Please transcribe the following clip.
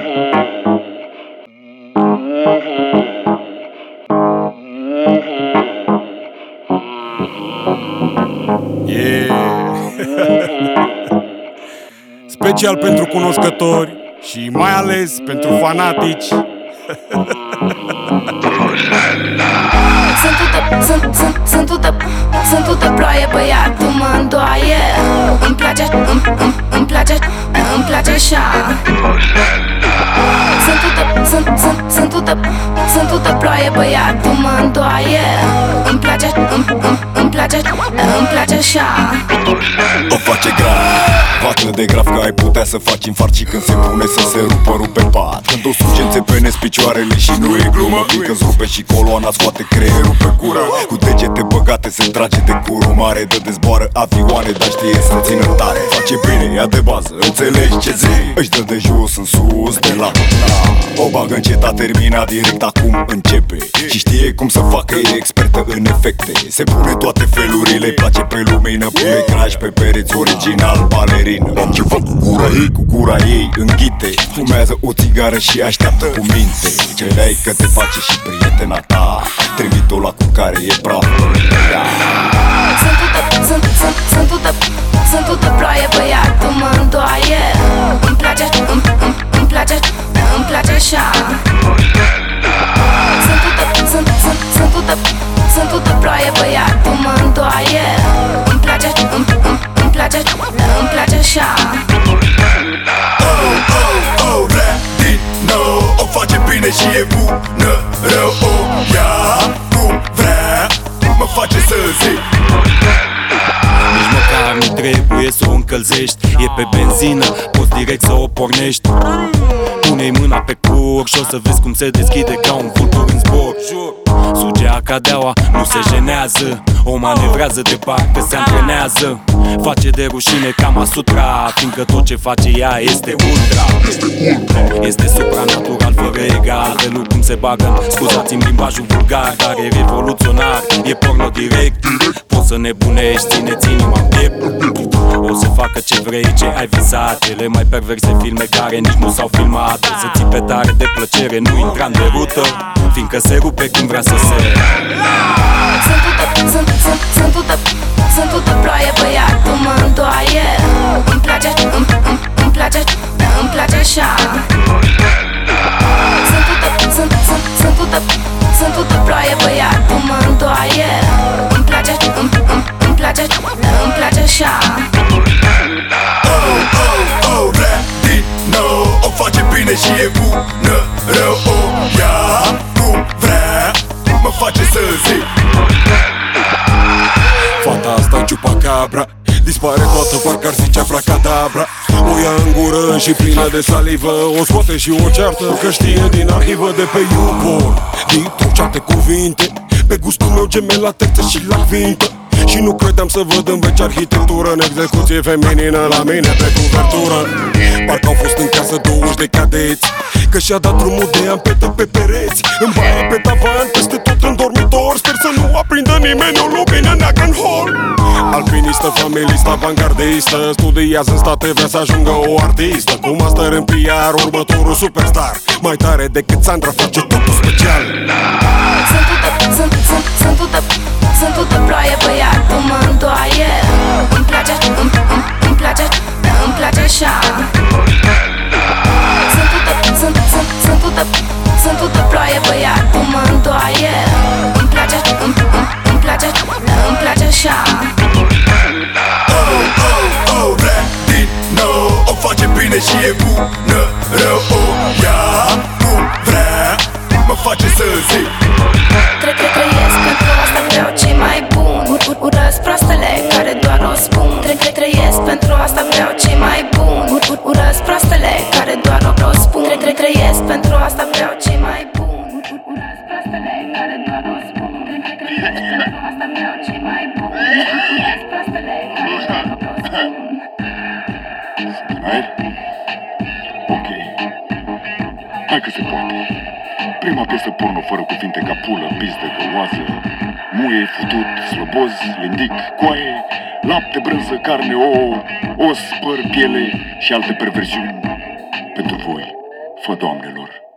Special pentru cunoscători și mai ales pentru fanatici. Sunt ută ploaie, băiatul mă îndoaie. Îmi place așa. Sunt ută ploaie, băiatul mă îndoaie. Îmi place așa. O face grav, vacnă de grav că ai putea să faci infart. Și când se pune să se rupe pat. Când o surgențe penezi picioarele și nu e glumă. Fiindcă-ți rupe și coloana, scoate creierul pe cură. Cu degete băgate se trage de curul mare. Dă de zboară avioane, dar știe să țină tare. Face bine, ea de bază, înțelegi ce zic? Își dă de jos în sus, de la o bagă încet, termina direct, acum începe. Și știe cum să facă, e expertă în efecte. Se pune toate felurile, îi place pe lumină. Pune crash pe pereți, original balerină. Ce fac cu gura ei înghite. Fumează o țigară și așteaptă cu minte. Ce lei că te face și prietena ta. Trimit-o la cu care e praf. Sunt ută ploaie, băiatul mă îndoaie. Îmi place așa. Sunt ută ploaie, băiatul mă îndoaie. Îmi place așa. Oh, ready, no. O face bine și e bună, rău. O ia cum vrea, mă face să zic. Nici măcar nu trebuie să o încălzești. E pe benzină, poți direct să o pornești. Pune-i mâna pe cur și o să vezi cum se deschide ca un vultur în zbor. Suge acadeaua, nu se jenează. O manevrează de parcă se antrenează. Face de rușine Kama Sutra, fiindcă tot ce face ea este ultra. Este supranatural fără egal. De lucru cum se bagă, scuzați-mi limbajul vulgar, dar e revoluționar. E porno direct, poți să nebunești, țineți inima în piept. O să facă ce vrei, ce ai visat. Cele mai perverse filme care nici nu s-au filmat. Să ții pe tare de plăcere, nu intra în derută, fiindcă se rupe când vrea să se... Sunt ută ploaie, băiatul mă îndoaie. Îmi place așa. Sunt ută ploaie, băiatul mă îndoaie. Îmi place așa. Oh, ready, no. O face bine și e bună, rău. O ia cum vrea, mă face să zic. Fata asta-i ciupacabra, dispare toată, parcă ar zice abracadabra. O ia în gură și plină de salivă. O scoate și o ceartă, că știe din arhivă de pe YouPorn. Din truciate cuvinte, pe gustul meu gemel la texte și la cvintă. Și nu credeam să văd în veci arhitectură în execuție feminină la mine pe cuvertură. Parcă au fost în casă 20 de cadeți, că și-a dat drumul de ampetă pe pereți. În baie, pe tavan, peste tot în dormitor. Sper să nu aprindă nimeni o lumină neagră în hol. Alpinistă, familistă, avangardistă, studiază în state, vrea să ajungă o artistă. Cu master în PR, următorul superstar. Mai tare decât Sandra, face totul special. Sunt ută ploaie, băiatul mă îndoaie. Îmi place așa. Sunt ută ploaie, băiatul mă îndoaie. Îmi place așa. Oh, ready, no. O face bine și e bună, rău. O ia cum vrea, mă face să zic. Trăiesc pentru asta, vreau ce mai bun. Urăsc proastele care doar o spun. Trăiesc pentru asta, vreau ce mai bun. Urăsc proastele care doar o spun. Trăiesc pentru asta, vreau ce mai bun. Urăsc proastele care doar o spun. Trăiesc pentru asta, vreau ce mai bun. Urăsc proastele care doar o spun. Ok, hai că se poate. Prima piesă porno fără cuvinte ca pulă, pizdă, găloază, muie, futut, sloboz, lindic, coaie, lapte, brânză, carne, ouă, os, păr, piele și alte perversiuni pentru voi, Fă, doamnelor,